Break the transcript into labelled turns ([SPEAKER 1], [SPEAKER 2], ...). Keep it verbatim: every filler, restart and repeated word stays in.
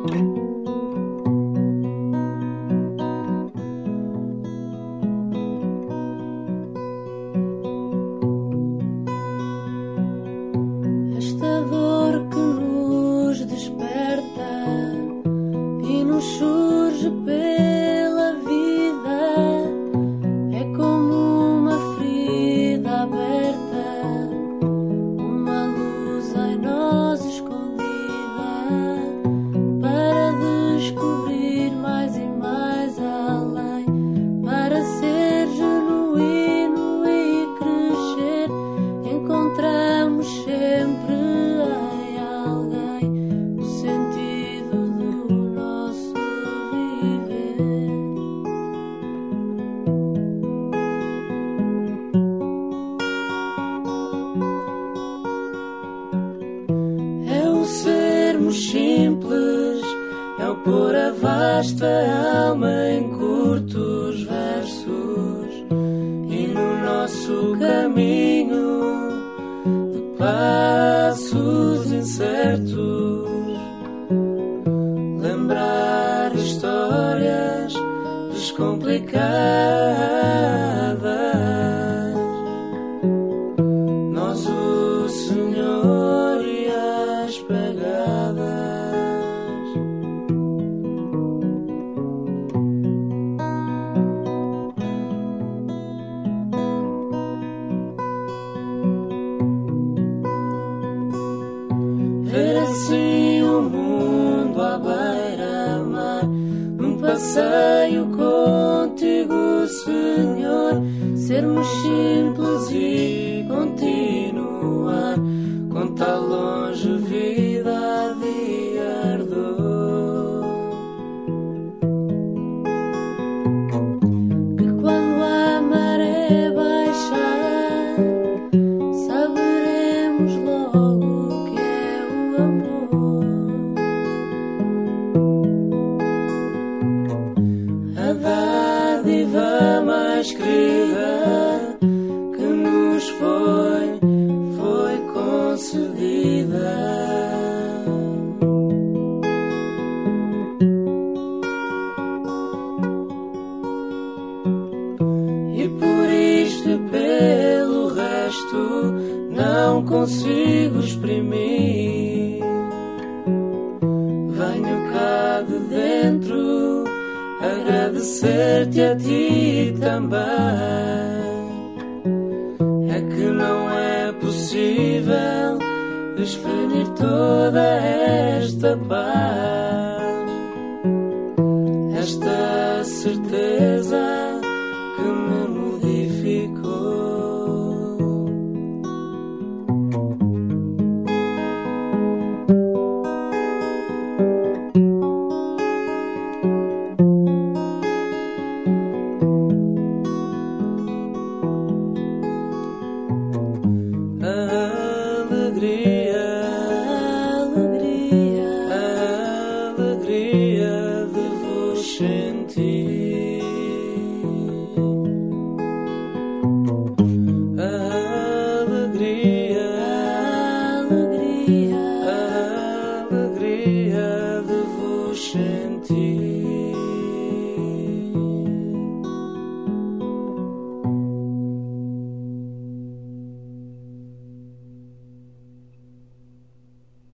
[SPEAKER 1] Esta dor que nos desperta e nos surge pela vida é como uma ferida aberta, uma luz em nós escondida, para descobrir mais e mais além, para ser genuíno e crescer. Encontramos sempre em alguém o sentido do nosso viver. É o sermos simples, é o pôr a vasta alma em curtos versos e no nosso caminho passos incertos, lembrar histórias descomplicadas, nosso Senhor e as pegadas. Ver assim o mundo à beira-mar, num passeio contigo, Senhor. Sermos simples e continuar com tal longevidade e ardor, que quando a maré baixar saberemos logo que é o amor, a dádiva mais querida que nos foi, foi concedida. E por isto e pelo resto não consigo exprimir. Venho cá de dentro agradecer-te a ti também. É que não é possível exprimir toda esta paz, esta certeza que me modificou. A alegria, a alegria, a alegria de vos sentir. A alegria, a alegria, a alegria de vos sentir.